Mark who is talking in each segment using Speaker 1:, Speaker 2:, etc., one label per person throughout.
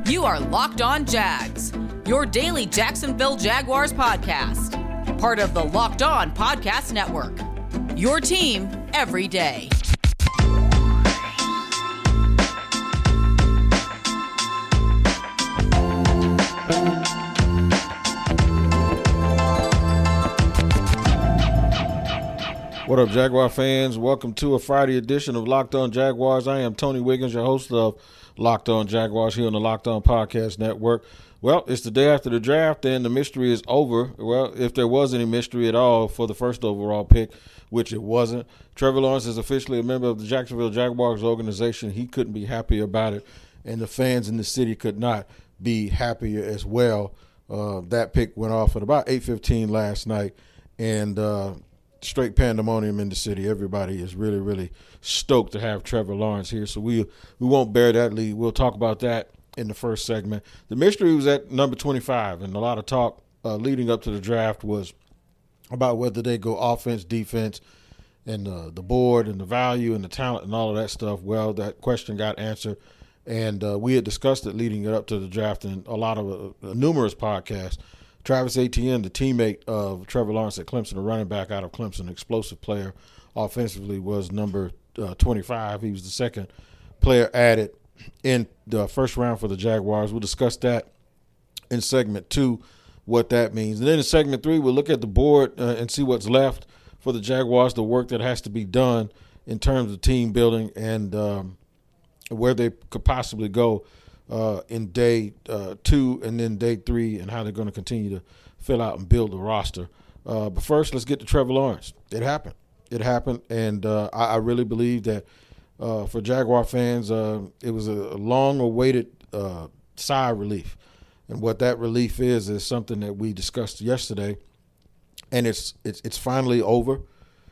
Speaker 1: You are Locked On Jags, your daily Jacksonville Jaguars podcast. Part of the Locked On Podcast Network, your team every day.
Speaker 2: What up, Jaguar fans? Welcome to a Friday edition of Locked On Jaguars. I am Tony Wiggins, your host of Locked On Jaguars here on the Locked On Podcast Network. Well, it's the day after the draft, and the mystery is over. Well, if there was any mystery at all for the first overall pick, which it wasn't. Trevor Lawrence is officially a member of the Jacksonville Jaguars organization. He couldn't be happier about it, and the fans in the city could not be happier as well. That pick went off at about 8:15 last night, and straight pandemonium in the city. Everybody is really, really stoked to have Trevor Lawrence here. So we won't bear that lead. We'll talk about that in the first segment. The mystery was at number 25, and a lot of talk leading up to the draft was about whether they go offense, defense, and the board and the value and the talent and all of that stuff. Well, that question got answered, and we had discussed it leading it up to the draft in a lot of numerous podcasts. Travis Etienne, the teammate of Trevor Lawrence at Clemson, a running back out of Clemson, explosive player offensively, was number 25. He was the second player added in the first round for the Jaguars. We'll discuss that in segment 2, what that means. And then in segment 3, we'll look at the board and see what's left for the Jaguars, the work that has to be done in terms of team building and where they could possibly go in day 2 and then day 3, and how they're going to continue to fill out and build the roster. But first, let's get to Trevor Lawrence. It happened. And I really believe that for Jaguar fans, it was a long-awaited sigh of relief. And what that relief is something that we discussed yesterday, and it's finally over.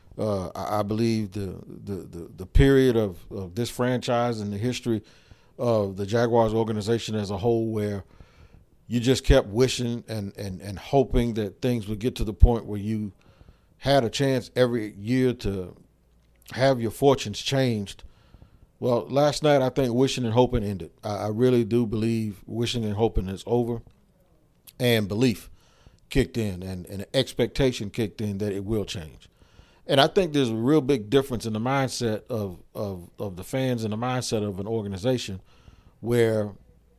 Speaker 2: I believe the period of this franchise and the history of the Jaguars organization as a whole, where you just kept wishing and hoping that things would get to the point where you had a chance every year to have your fortunes changed. Well, last night I think wishing and hoping ended. I really do believe wishing and hoping is over, and belief kicked in and an expectation kicked in that it will change. And I think there's a real big difference in the mindset of the fans and the mindset of an organization where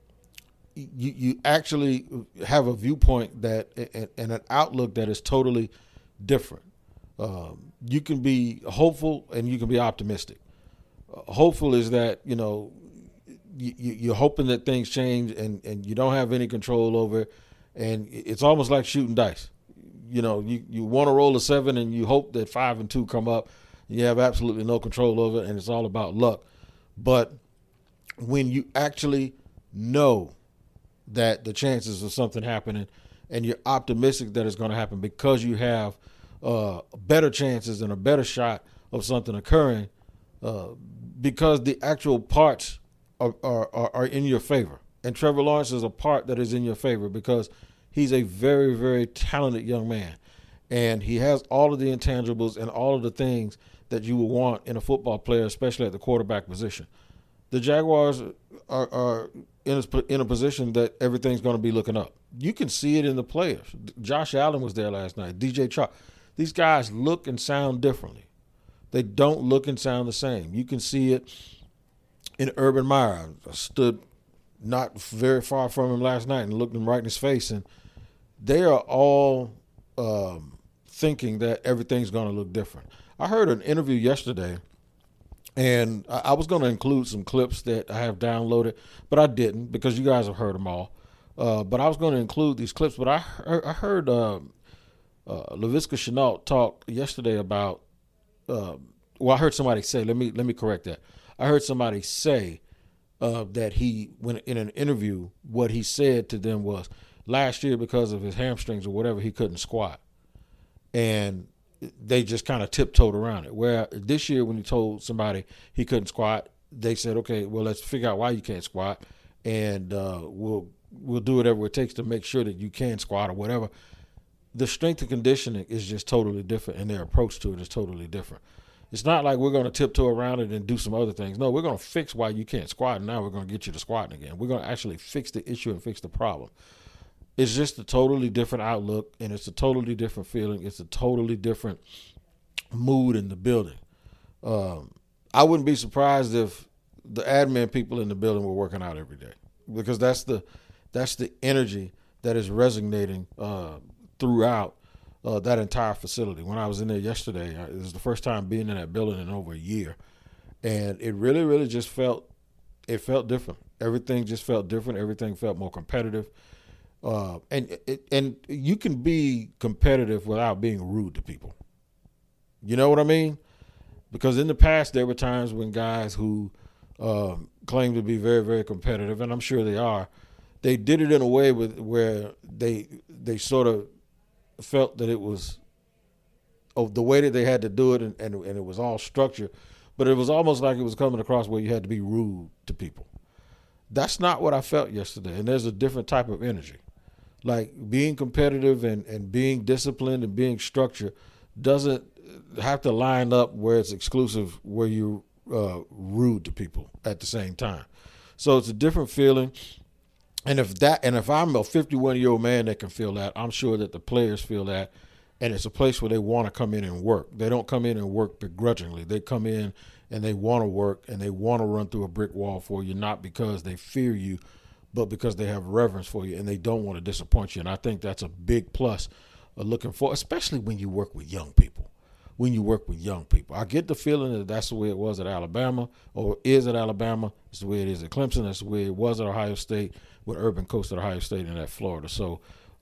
Speaker 2: you actually have a viewpoint that and an outlook that is totally different. You can be hopeful and you can be optimistic. Hopeful is that, you're hoping that things change and you don't have any control over it. And it's almost like shooting dice. You want to roll a 7 and you hope that 5 and 2 come up. You have absolutely no control over it, and it's all about luck. But when you actually know that the chances of something happening and you're optimistic that it's going to happen because you have better chances and a better shot of something occurring, because the actual parts are in your favor. And Trevor Lawrence is a part that is in your favor because he's a very, very talented young man, and he has all of the intangibles and all of the things that you would want in a football player, especially at the quarterback position. The Jaguars are in a position that everything's going to be looking up. You can see it in the players. Josh Allen was there last night. DJ Chark. These guys look and sound differently. They don't look and sound the same. You can see it in Urban Meyer. I stood not very far from him last night and looked him right in his face, and they are all thinking that everything's going to look different. I heard an interview yesterday, and I was going to include some clips that I have downloaded, but I didn't because you guys have heard them all. But I was going to include these clips, but I heard Laviska Shenault talk yesterday about I heard somebody say, let me correct that. I heard somebody say that when in an interview, what he said to them was, last year because of his hamstrings or whatever, he couldn't squat. And they just kind of tiptoed around it. Where this year when he told somebody he couldn't squat, they said, okay, well, let's figure out why you can't squat, and we'll do whatever it takes to make sure that you can squat or whatever. The strength and conditioning is just totally different, and their approach to it is totally different. It's not like we're going to tiptoe around it and do some other things. No, we're going to fix why you can't squat, and now we're going to get you to squatting again. We're going to actually fix the issue and fix the problem. It's just a totally different outlook, and it's a totally different feeling. It's a totally different mood in the building. I wouldn't be surprised if the admin people in the building were working out every day, because that's the energy that is resonating throughout that entire facility. When I was in there yesterday, it was the first time being in that building in over a year, and it really, really just felt different. Everything just felt different. Everything felt more competitive. And you can be competitive without being rude to people. You know what I mean? Because in the past, there were times when guys who claim to be very, very competitive, and I'm sure they are, they did it in a way where they sort of felt that it was the way that they had to do it, and it was all structured, but it was almost like it was coming across where you had to be rude to people. That's not what I felt yesterday, and there's a different type of energy. Like, being competitive and being disciplined and being structured doesn't have to line up where it's exclusive, where you're rude to people at the same time. So it's a different feeling. And if I'm a 51-year-old man that can feel that, I'm sure that the players feel that. And it's a place where they want to come in and work. They don't come in and work begrudgingly. They come in and they want to work, and they want to run through a brick wall for you, not because they fear you, but because they have reverence for you and they don't want to disappoint you. And I think that's a big plus looking for, especially when you work with young people. I get the feeling that that's the way it was at Alabama, or is at Alabama. It's the way it is at Clemson. That's the way it was at Ohio State, with Urban coached at Ohio State and at Florida. So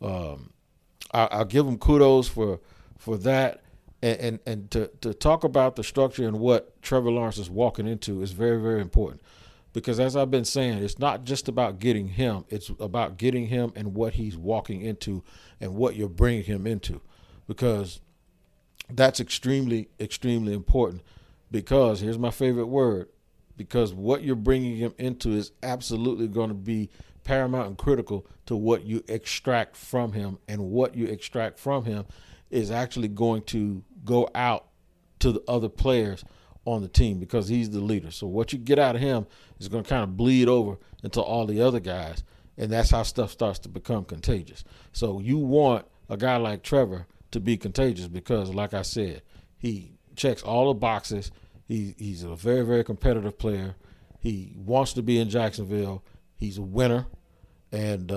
Speaker 2: I'll give them kudos for that. And to talk about the structure and what Trevor Lawrence is walking into is very, very important. Because as I've been saying, it's not just about getting him. It's about getting him and what he's walking into and what you're bringing him into. Because that's extremely, extremely important. Because, here's my favorite word, because what you're bringing him into is absolutely going to be paramount and critical to what you extract from him. And what you extract from him is actually going to go out to the other players on the team, because he's the leader. So what you get out of him is going to kind of bleed over into all the other guys, and that's how stuff starts to become contagious. So you want a guy like Trevor to be contagious because, like I said, he checks all the boxes. He's a very, very competitive player. He wants to be in Jacksonville. He's a winner, and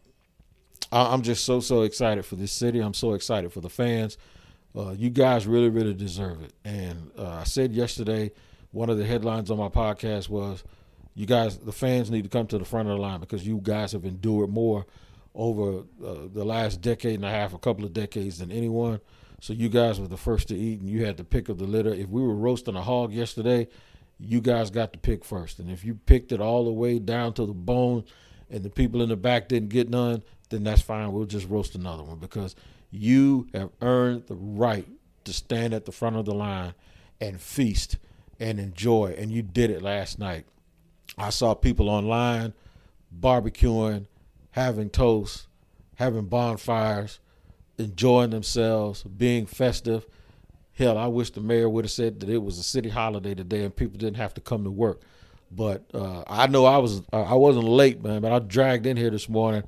Speaker 2: I'm just so excited for this city. I'm so excited for the fans. You guys really, really deserve it. And I said yesterday, one of the headlines on my podcast was, you guys, the fans need to come to the front of the line, because you guys have endured more over the last decade and a half, a couple of decades, than anyone. So you guys were the first to eat, and you had the pick of the litter. If we were roasting a hog yesterday, you guys got to pick first. And if you picked it all the way down to the bone and the people in the back didn't get none, then that's fine. We'll just roast another one, because you have earned the right to stand at the front of the line and feast and enjoy. And you did it last night. I saw people online barbecuing, having toast, having bonfires, enjoying themselves, being festive. Hell, I wish the mayor would have said that it was a city holiday today and people didn't have to come to work. But I know I wasn't late, man, but I dragged in here this morning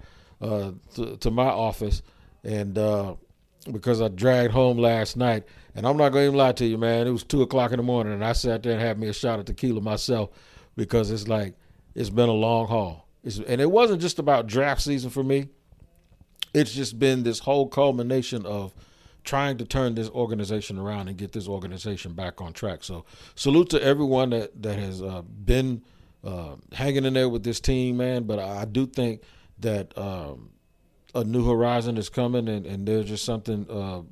Speaker 2: to my office, and because I dragged home last night. And I'm not going to even lie to you, man. It was 2 o'clock in the morning, and I sat there and had me a shot of tequila myself, because it's like, it's been a long haul. And it wasn't just about draft season for me. It's just been this whole culmination of trying to turn this organization around and get this organization back on track. So salute to everyone that has been hanging in there with this team, man. But I do think that a new horizon is coming, and there's just something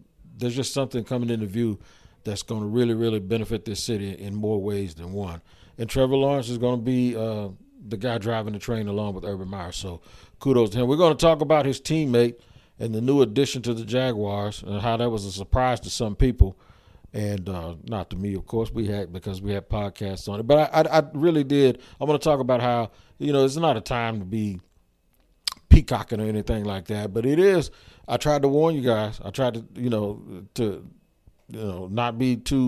Speaker 2: coming into view that's going to really, really benefit this city in more ways than one. And Trevor Lawrence is going to be the guy driving the train along with Urban Meyer. So kudos to him. We're going to talk about his teammate and the new addition to the Jaguars, and how that was a surprise to some people, and not to me, of course, because we had podcasts on it. But I really did. I want to talk about how, it's not a time to be peacocking or anything like that, but it is. I tried to warn you guys. I tried to, not be too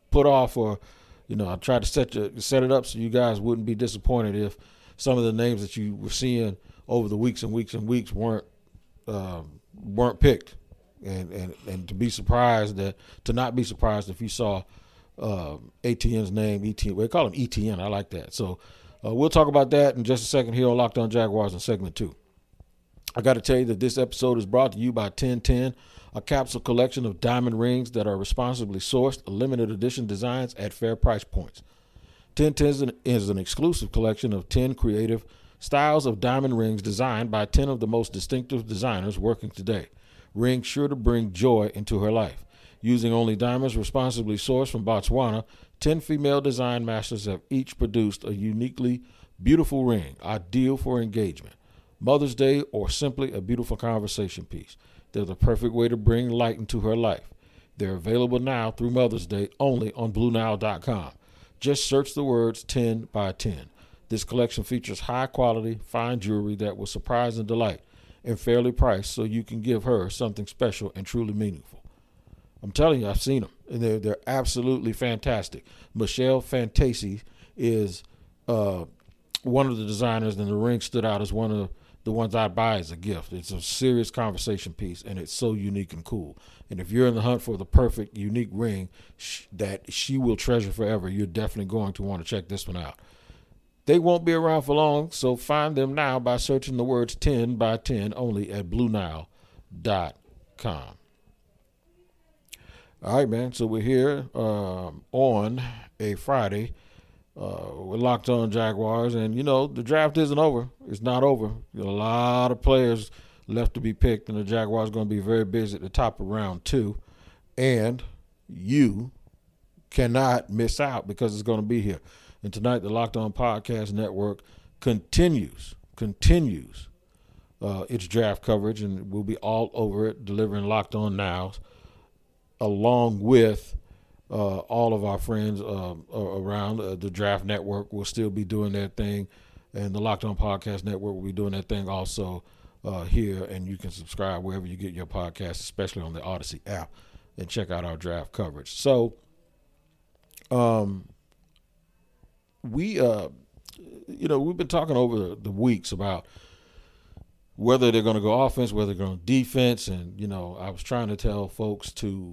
Speaker 2: put off, or I tried to set it up so you guys wouldn't be disappointed if some of the names that you were seeing over the weeks and weeks and weeks weren't picked, and to not be surprised if you saw ATN's name. ETN, we call him ETN. I like that. So we'll talk about that in just a second here on Locked On Jaguars in segment 2. I got to tell you that this episode is brought to you by 1010, a capsule collection of diamond rings that are responsibly sourced, limited edition designs at fair price points. 1010 is an exclusive collection of 10 creative styles of diamond rings designed by 10 of the most distinctive designers working today. Rings sure to bring joy into her life. Using only diamonds responsibly sourced from Botswana, 10 female design masters have each produced a uniquely beautiful ring, ideal for engagement, Mother's Day, or simply a beautiful conversation piece. They're the perfect way to bring light into her life. They're available now through Mother's Day only on BlueNile.com. Just search the words 10 by 10. This collection features high-quality, fine jewelry that will surprise and delight, and fairly priced so you can give her something special and truly meaningful. I'm telling you, I've seen them, and they're absolutely fantastic. Michelle Fantasi is one of the designers, and the ring stood out as one of the ones I'd buy as a gift. It's a serious conversation piece, and it's so unique and cool. And if you're in the hunt for the perfect, unique ring that she will treasure forever, you're definitely going to want to check this one out. They won't be around for long, so find them now by searching the words 10 by 10 only at BlueNile.com. All right, man, so we're here on a Friday. We're Locked On Jaguars, and the draft isn't over. It's not over. There's a lot of players left to be picked, and the Jaguars are going to be very busy at the top of round 2, and you cannot miss out because it's going to be here. And tonight, the Locked On Podcast Network continues its draft coverage, and we'll be all over it, delivering Locked On Nows, along with all of our friends around the Draft Network will still be doing their thing, and the Locked On Podcast Network will be doing their thing also here, and you can subscribe wherever you get your podcasts, especially on the Odyssey app, and check out our draft coverage. So we've been talking over the weeks about whether they're going to go offense, whether they're going to defense, and I was trying to tell folks to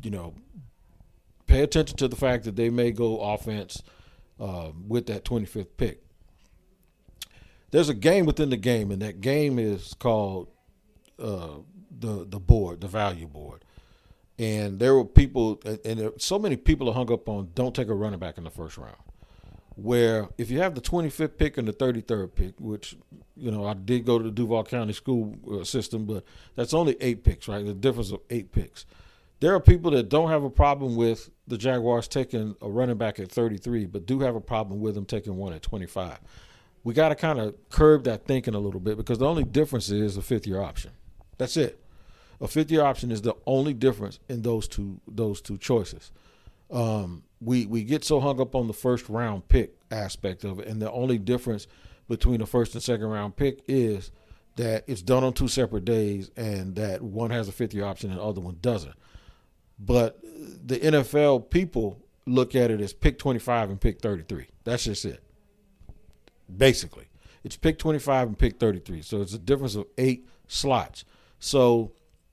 Speaker 2: pay attention to the fact that they may go offense with that 25th pick. There's a game within the game, and that game is called the board, the value board. And there were people, and so many people are hung up on don't take a running back in the first round. Where if you have the 25th pick and the 33rd pick, which, I did go to the Duval County school system, but that's only 8 picks, right? The difference of 8 picks. There are people that don't have a problem with the Jaguars taking a running back at 33, but do have a problem with them taking one at 25. We got to kind of curb that thinking a little bit, because the only difference is a fifth-year option. That's it. A fifth-year option is the only difference in those two choices. We get so hung up on the first-round pick aspect of it, and the only difference between the first and second-round pick is that it's done on 2 separate days, and that one has a fifth-year option and the other one doesn't. But the NFL people look at it as pick 25 and pick 33. That's just it. Basically, it's pick 25 and pick 33. So it's a difference of 8 slots. So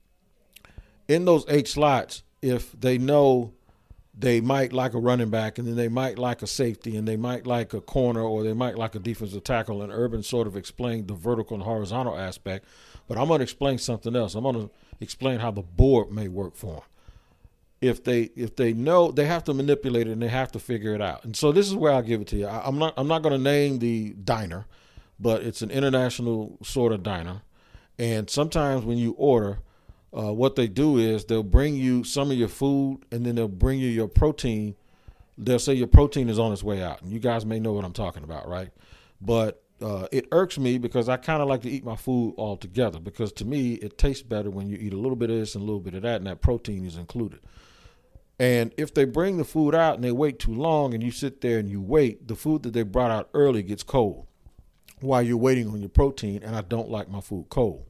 Speaker 2: in those 8 slots, if they know they might like a running back, and then they might like a safety, and they might like a corner, or they might like a defensive tackle, and Urban sort of explained the vertical and horizontal aspect. But I'm going to explain something else. I'm going to explain how the board may work for them. If they know, they have to manipulate it, and they have to figure it out. And so this is where I'll give it to you. I'm not going to name the diner, but it's an international sort of diner. And sometimes when you order, what they do is they'll bring you some of your food, and then they'll bring you your protein. They'll say your protein is on its way out. And you guys may know what I'm talking about, right? But it irks me because I kind of like to eat my food all together, because to me it tastes better when you eat a little bit of this and a little bit of that, and that protein is included. And if they bring the food out and they wait too long and you sit there and you wait, the food that they brought out early gets cold while you're waiting on your protein, and I don't like my food cold.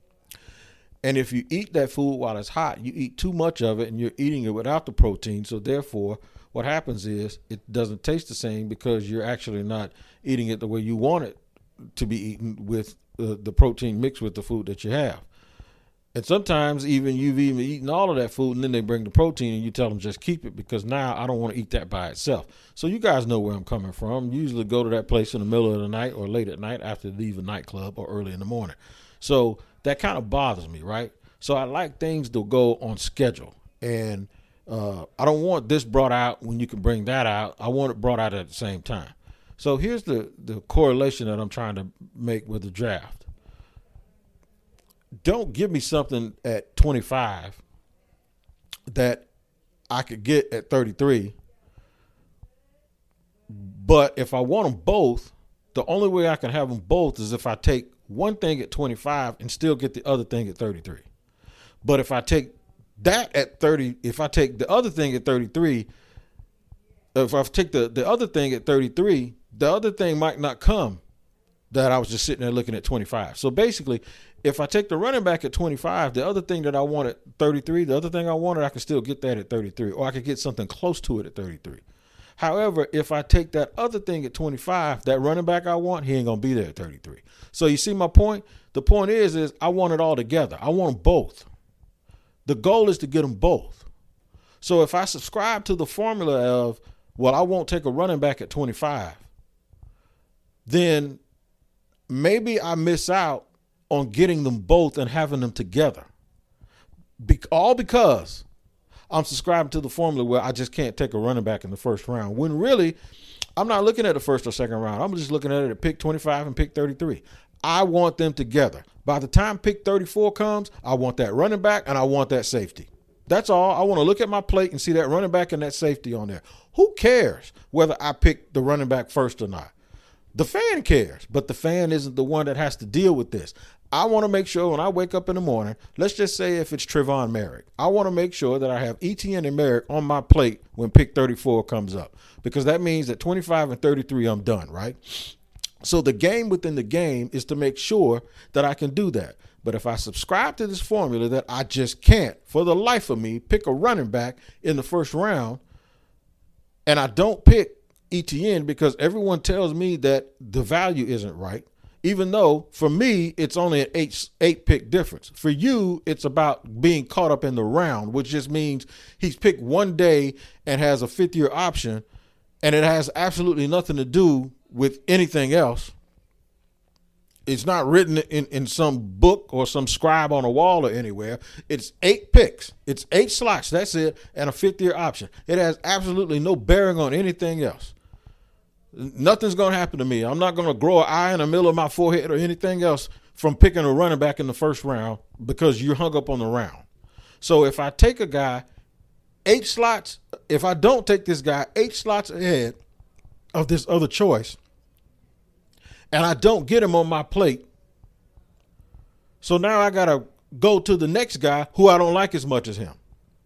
Speaker 2: And if you eat that food while it's hot, you eat too much of it and you're eating it without the protein. So therefore, what happens is it doesn't taste the same because you're actually not eating it the way you want it to be eaten, with the protein mixed with the food that you have. And sometimes you've even eaten all of that food, and then they bring the protein and you tell them just keep it, because now I don't want to eat that by itself. So you guys know where I'm coming from. Usually go to that place in the middle of the night or late at night after you leave a nightclub or early in the morning. So that kind of bothers me, right? So I like things to go on schedule. And I don't want this brought out when you can bring that out. I want it brought out at the same time. So here's the correlation that I'm trying to make with the draft. Don't give me something at 25 that I could get at 33. But if I want them both, the only way I can have them both is if I take one thing at 25 and still get the other thing at 33. But if I take that at 30, if I take the other thing at 33, if I take the other thing at 33, the other thing might not come that I was just sitting there looking at 25. So basically, if I take the running back at 25, the other thing that I want at 33, the other thing I wanted, I can still get that at 33, or I could get something close to it at 33. However, if I take that other thing at 25, that running back I want, he ain't going to be there at 33. So you see my point? The point is I want it all together. I want them both. The goal is to get them both. So if I subscribe to the formula of, well, I won't take a running back at 25, then maybe I miss out on getting them both and having them together. All because I'm subscribing to the formula where I just can't take a running back in the first round, when really I'm not looking at the first or second round. I'm just looking at it at pick 25 and pick 33. I want them together. By the time pick 34 comes, I want that running back and I want that safety. That's all. I want to look at my plate and see that running back and that safety on there. Who cares whether I pick the running back first or not? The fan cares, but the fan isn't the one that has to deal with this. I want to make sure when I wake up in the morning, let's just say if it's Trevon Merrick, I want to make sure that I have Etienne and Merrick on my plate when pick 34 comes up, because that means that 25 and 33, I'm done, right? So the game within the game is to make sure that I can do that. But if I subscribe to this formula that I just can't, for the life of me, pick a running back in the first round, and I don't pick Etienne because everyone tells me that the value isn't right, even though for me it's only an eight pick difference. For you, it's about being caught up in the round, which just means he's picked one day and has a fifth-year option, and it has absolutely nothing to do with anything else. It's not written in some book or some scribe on a wall or anywhere. It's 8 picks. It's 8 slots. That's it. And a fifth-year option. It has absolutely no bearing on anything else. Nothing's going to happen to me. I'm not going to grow an eye in the middle of my forehead or anything else from picking a running back in the first round because you hung up on the round. So if I take a guy 8 slots, if I don't take this guy 8 slots ahead of this other choice, and I don't get him on my plate, so now I got to go to the next guy who I don't like as much as him.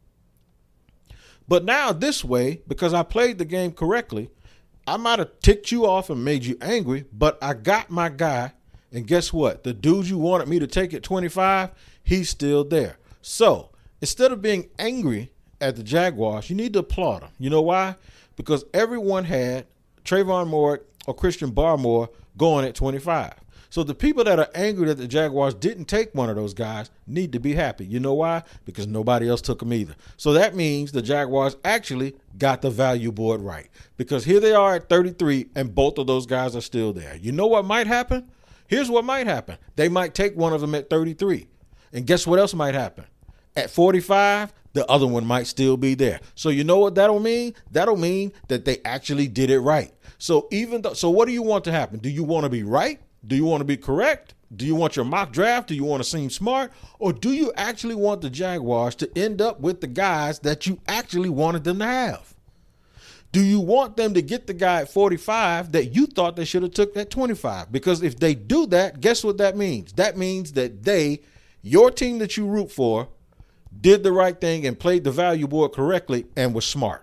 Speaker 2: But now this way, because I played the game correctly, I might have ticked you off and made you angry, but I got my guy, and guess what? The dude you wanted me to take at 25, he's still there. So instead of being angry at the Jaguars, you need to applaud them. You know why? Because everyone had Trayvon Moore or Christian Barmore going at 25. So the people that are angry that the Jaguars didn't take one of those guys need to be happy. You know why? Because nobody else took them either. So that means the Jaguars actually got the value board right, because here they are at 33 and both of those guys are still there. You know what might happen? Here's what might happen. They might take one of them at 33. And guess what else might happen? At 45, the other one might still be there. So you know what that'll mean? That'll mean that they actually did it right. So so what do you want to happen? Do you want to be right? Do you want to be correct? Do you want your mock draft? Do you want to seem smart? Or do you actually want the Jaguars to end up with the guys that you actually wanted them to have? Do you want them to get the guy at 45 that you thought they should have took at 25? Because if they do that, guess what that means? That means that your team that you root for, did the right thing and played the value board correctly and was smart.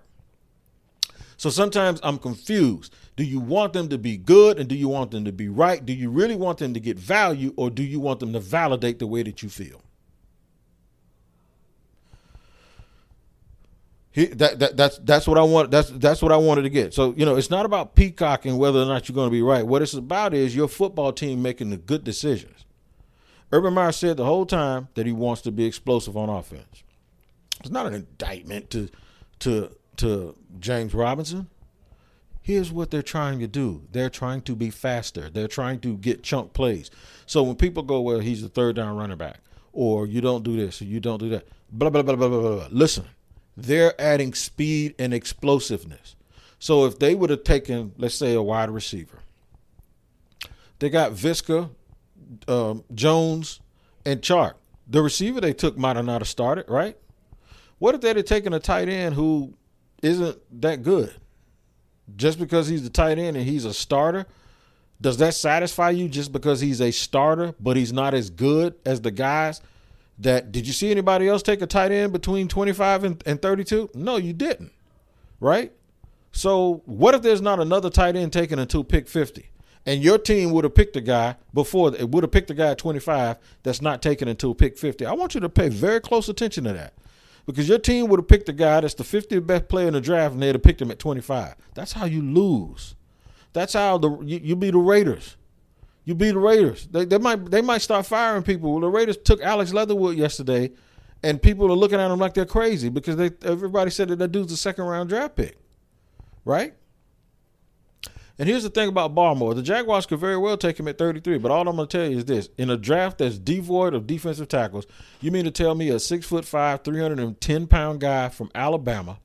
Speaker 2: So sometimes I'm confused. Do you want them to be good and do you want them to be right? Do you really want them to get value, or do you want them to validate the way that you feel? That's what I want. That's what I wanted to get. So, it's not about peacocking whether or not you're going to be right. What it's about is your football team making the good decisions. Urban Meyer said the whole time that he wants to be explosive on offense. It's not an indictment to James Robinson. Here's what they're trying to do. They're trying to be faster. They're trying to get chunk plays. So when people go, well, he's the third down running back, or you don't do this, or you don't do that, blah, blah, blah, blah, blah, blah. Listen, they're adding speed and explosiveness. So if they would have taken, let's say, a wide receiver, they got Visca, Jones, and Chark. The receiver they took might have not have started, right? What if they'd have taken a tight end who isn't that good? Just because he's the tight end and he's a starter, does that satisfy you just because he's a starter, but he's not as good as the guys that – did you see anybody else take a tight end between 25 and 32? No, you didn't, right? So what if there's not another tight end taken until pick 50? And your team would have picked a guy before – it would have picked a guy at 25 that's not taken until pick 50. I want you to pay very close attention to that. Because your team would have picked a guy that's the 50th best player in the draft, and they'd have picked him at 25. That's how you lose. That's how you beat the Raiders. You beat the Raiders. They might start firing people. Well, the Raiders took Alex Leatherwood yesterday, and people are looking at him like they're crazy because everybody said that dude's a second-round draft pick, right? And here's the thing about Barmore. The Jaguars could very well take him at 33, but all I'm going to tell you is this. In a draft that's devoid of defensive tackles, you mean to tell me a 6'5", 310-pound guy from Alabama,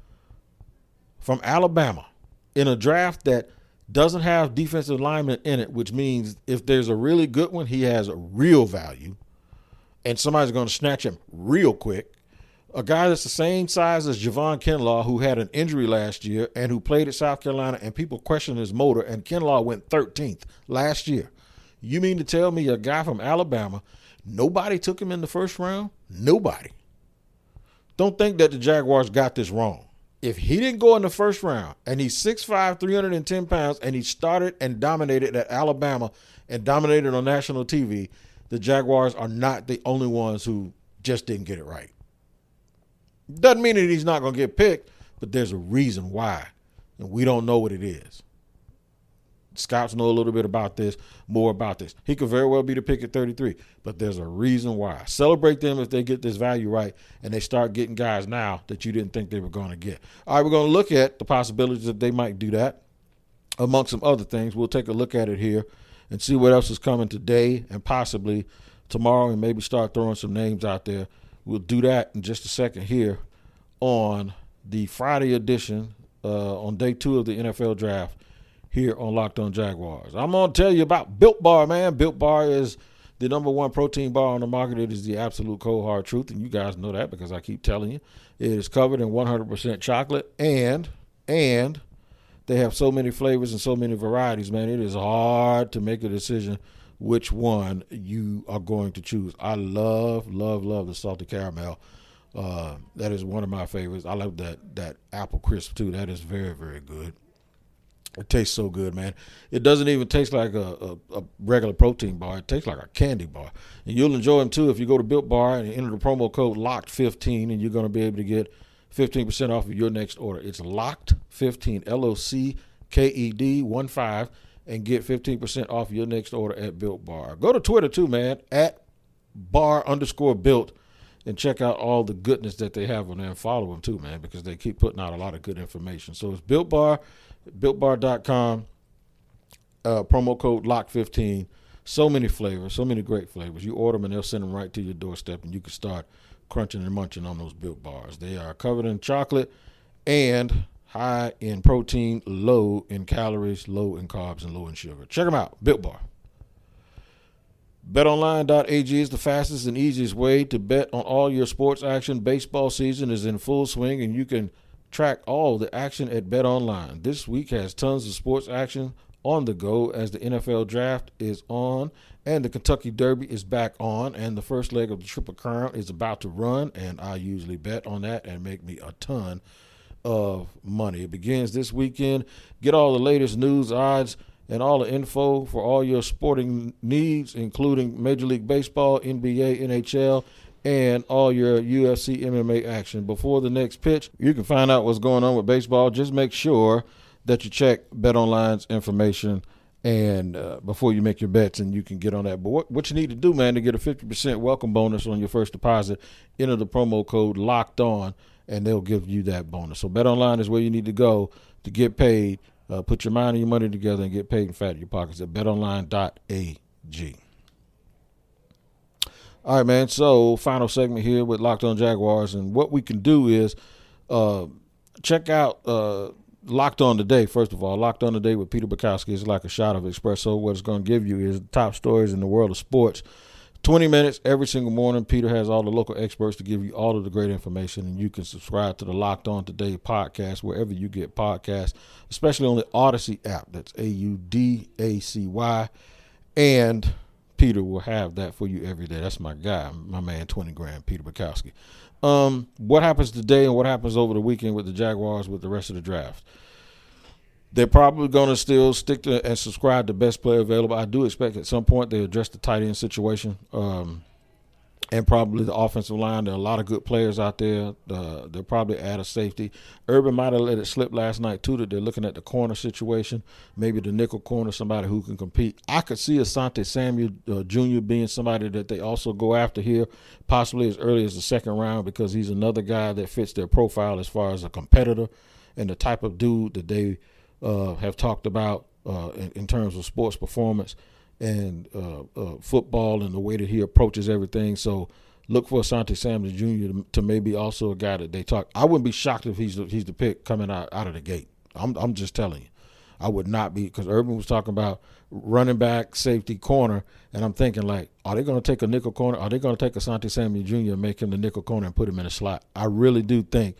Speaker 2: in a draft that doesn't have defensive linemen in it, which means if there's a really good one, he has a real value, and somebody's going to snatch him real quick. A guy that's the same size as Javon Kinlaw, who had an injury last year and who played at South Carolina, and people questioned his motor, and Kinlaw went 13th last year. You mean to tell me a guy from Alabama, nobody took him in the first round? Nobody. Don't think that the Jaguars got this wrong. If he didn't go in the first round, and he's 6'5", 310 pounds, and he started and dominated at Alabama and dominated on national TV, the Jaguars are not the only ones who just didn't get it right. Doesn't mean that he's not going to get picked, but there's a reason why, and we don't know what it is. Scouts know a little bit about this, more about this. He could very well be the pick at 33, but there's a reason why. Celebrate them if they get this value right and they start getting guys now that you didn't think they were going to get. All right, we're going to look at the possibilities that they might do that. Among some other things, we'll take a look at it here and see what else is coming today and possibly tomorrow, and maybe start throwing some names out there. We'll do that in just a second here on the Friday edition on day 2 of the NFL draft here on Locked On Jaguars. I'm going to tell you about Built Bar, man. Built Bar is the #1 protein bar on the market. It is the absolute cold hard truth, and you guys know that because I keep telling you. It is covered in 100% chocolate, and they have so many flavors and so many varieties, man. It is hard to make a decision which one you are going to choose. I love the salty caramel. That is one of my favorites. I love that apple crisp too. That is very, very good. It tastes so good, man. It doesn't even taste like a regular protein bar. It tastes like a candy bar. And you'll enjoy them too if you go to Built Bar and enter the promo code LOCKED15, and you're going to be able to get 15% off of your next order. It's LOCKED15, LOCKED15, and get 15% off your next order at Built Bar. Go to Twitter too, man, at @bar_built, and check out all the goodness that they have on there. And follow them too, man, because they keep putting out a lot of good information. So it's Built Bar, BuiltBar.com, promo code LOCK15. So many flavors, so many great flavors. You order them and they'll send them right to your doorstep, and you can start crunching and munching on those Built Bars. They are covered in chocolate and high in protein, low in calories, low in carbs, and low in sugar. Check them out, Built Bar. BetOnline.ag is the fastest and easiest way to bet on all your sports action. Baseball season is in full swing, and you can track all the action at BetOnline. This week has tons of sports action on the go as the NFL draft is on and the Kentucky Derby is back on, and the first leg of the Triple Crown is about to run, and I usually bet on that and make me a ton of money. It begins this weekend. Get all the latest news, odds, and all the info for all your sporting needs, including Major League Baseball, NBA, NHL, and all your UFC MMA action. Before the next pitch, you can find out what's going on with baseball. Just make sure that you check BetOnline's information and before you make your bets, and you can get on that. But what you need to do, man, to get a 50% welcome bonus on your first deposit, enter the promo code LOCKEDON, and they'll give you that bonus. So BetOnline is where you need to go to get paid. Put your mind and your money together and get paid and fat in your pockets at betonline.ag. All right, man, so final segment here with Locked On Jaguars, and what we can do is check out Locked On Today. First of all, Locked On Today with Peter Bukowski is like a shot of espresso. What it's going to give you is the top stories in the world of sports. 20 minutes every single morning. Peter has all the local experts to give you all of the great information, and you can subscribe to the Locked On Today podcast wherever you get podcasts, especially on the Odyssey app. That's AUDACY, and Peter will have that for you every day. That's my guy, my man, 20 grand, Peter Bukowski. What happens today and what happens over the weekend with the Jaguars with the rest of the draft? They're probably going to still stick to and subscribe to best player available. I do expect at some point they address the tight end situation and probably the offensive line. There are a lot of good players out there. They'll probably add a safety. Urban might have let it slip last night, too, that they're looking at the corner situation, maybe the nickel corner, somebody who can compete. I could see Asante Samuel Jr. being somebody that they also go after here, possibly as early as the second round, because he's another guy that fits their profile as far as a competitor and the type of dude that they have talked about in terms of sports performance and football and the way that he approaches everything. So look for Asante Samuel Jr. to maybe also a guy that they talk. I wouldn't be shocked if he's the pick coming out of the gate. I'm just telling you. I would not be, because Urban was talking about running back, safety, corner, and I'm thinking, like, are they going to take a nickel corner? Are they going to take Asante Samuel Jr. and make him the nickel corner and put him in a slot? I really do think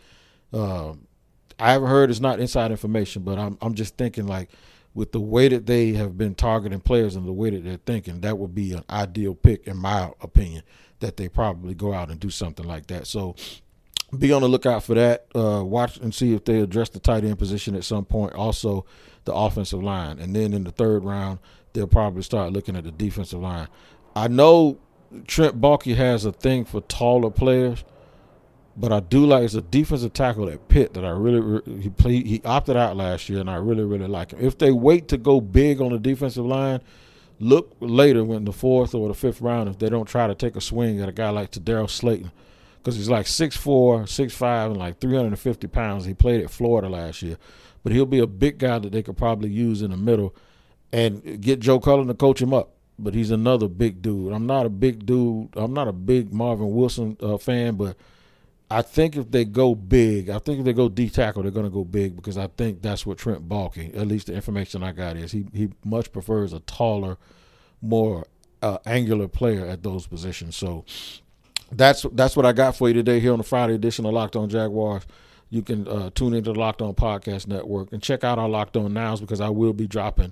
Speaker 2: I haven't heard, it's not inside information, but I'm just thinking, like, with the way that they have been targeting players and the way that they're thinking, that would be an ideal pick, in my opinion, that they probably go out and do something like that. So be on the lookout for that. Watch and see if they address the tight end position at some point. Also, the offensive line. And then in the third round, they'll probably start looking at the defensive line. I know Trent Baalke has a thing for taller players, but I do like, it's a defensive tackle at Pitt that I he opted out last year, and I really, really like him. If they wait to go big on the defensive line, look later when the fourth or the fifth round, if they don't try to take a swing at a guy like Tadarius Slayton, because he's like 6'4", 6'5", and like 350 pounds. He played at Florida last year. But he'll be a big guy that they could probably use in the middle and get Joe Cullen to coach him up. But he's another big dude. I'm not a big dude. I'm not a big Marvin Wilson fan, but I think if they go big, I think if they go D-tackle, they're going to go big, because I think that's what Trent Baalke, at least the information I got, is he much prefers a taller, more angular player at those positions. So that's what I got for you today here on the Friday edition of Locked On Jaguars. You can tune into the Locked On Podcast Network and check out our Locked On Nows, because I will be dropping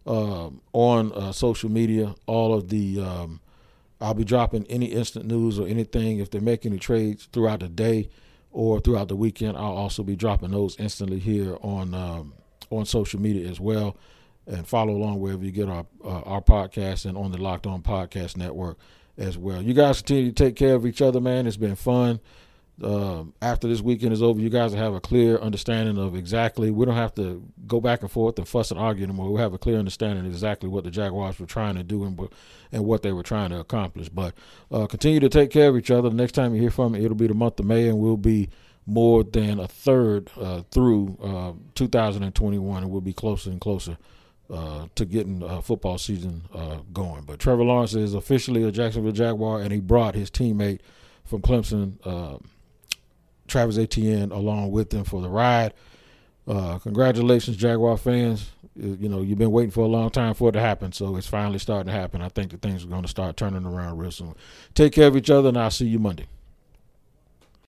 Speaker 2: on social media all of the I'll be dropping any instant news or anything. If they make any trades throughout the day or throughout the weekend, I'll also be dropping those instantly here on social media as well. And follow along wherever you get our podcast, and on the Locked On Podcast Network as well. You guys continue to take care of each other, man. It's been fun. After this weekend is over, you guys will have a clear understanding of exactly, we don't have to go back and forth and fuss and argue anymore. We have a clear understanding of exactly what the Jaguars were trying to do and what they were trying to accomplish. But continue to take care of each other. The next time you hear from me, it'll be the month of May, and we'll be more than a third through 2021, and we'll be closer and closer to getting football season going. But Trevor Lawrence is officially a Jacksonville Jaguar, and he brought his teammate from Clemson, Travis Etienne, along with them for the ride. Congratulations, Jaguar fans. You know, you've been waiting for a long time for it to happen, so it's finally starting to happen. I think that things are going to start turning around real soon. Take care of each other, and I'll see you Monday.